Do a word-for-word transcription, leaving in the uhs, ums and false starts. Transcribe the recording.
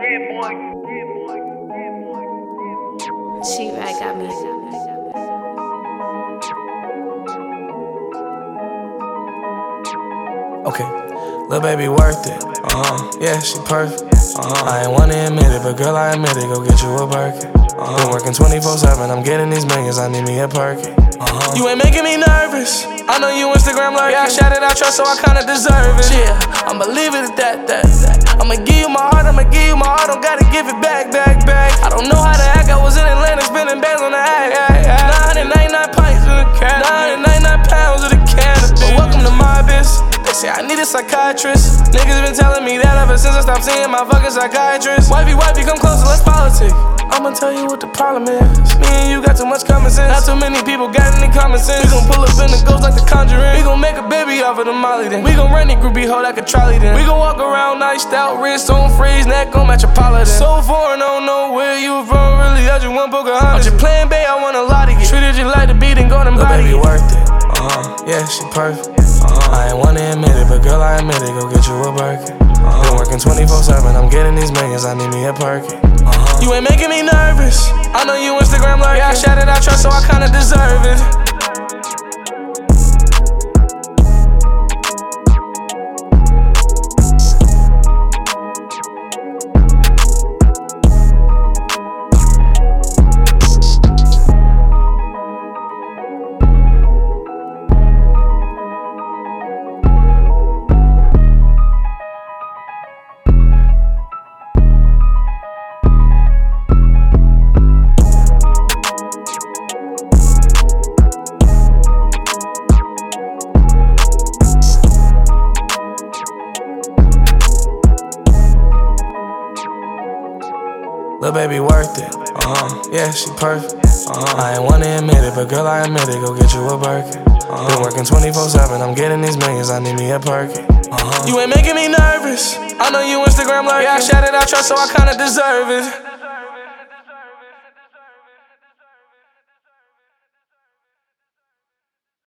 She right got me. Okay, lil' baby worth it. Uh-huh. Yeah, she perfect. Uh-huh. I ain't wanna admit it, but girl, I admit it. Go get you a Birkin. Uh-huh. Been working twenty-four seven. I'm getting these millions. I need me a Perkin. Uh-huh. You ain't making me nervous. I know you Instagram like yeah, I shouted out trust, so I kinda deserve it. Yeah, I'ma leave it at that, that, that. I'ma give you my heart, I'ma give you my heart. Don't gotta give it back, back, back. I don't know how to act. I was in Atlanta spending bands on the act, act, act. nine hundred ninety-nine pints of the cat, nine hundred ninety-nine pounds of the cannabis. But welcome to my biz. They say I need a psychiatrist. Niggas been telling me that ever since I stopped seeing my fucking psychiatrist. Wifey, wifey, come closer, let's politic. I'ma tell you what the problem is. Me and you got too much common sense. Not too many people got any common sense. We gon' pull up in the ghost like the Conjuring. We gon' make a baby off of the Molly then. We gon' run the groupie hoe like a trolley then. We gon' walk around niced out, wrist on freeze, neck on Metropolitan. So foreign, don't know where you from. Really, I just want Pocahontas. I'm just playing bae, I want a lot of you. Treated you like the beat and go and body. Baby worth it. Uh-huh. Yeah, she perfect. Uh-huh. I ain't wanna admit it, but girl, I admit it. Go get you a Birkin. Uh-huh. Been working twenty-four seven. I'm getting these millions. I need me a Perkin. Uh-huh. You ain't making me nervous. I know you Instagram like yeah, I shouted out trust, so I kinda deserve it. Lil' baby worth it. Uh-huh. Yeah, she perfect. Uh-huh. I ain't wanna admit it, but girl, I admit it. Go get you a Birkin. Uh-huh. Been working twenty-four seven. I'm getting these millions. I need me a Perkin. Uh-huh. You ain't making me nervous. I know you Instagram like yeah, I shouted out trust, so I kinda deserve it.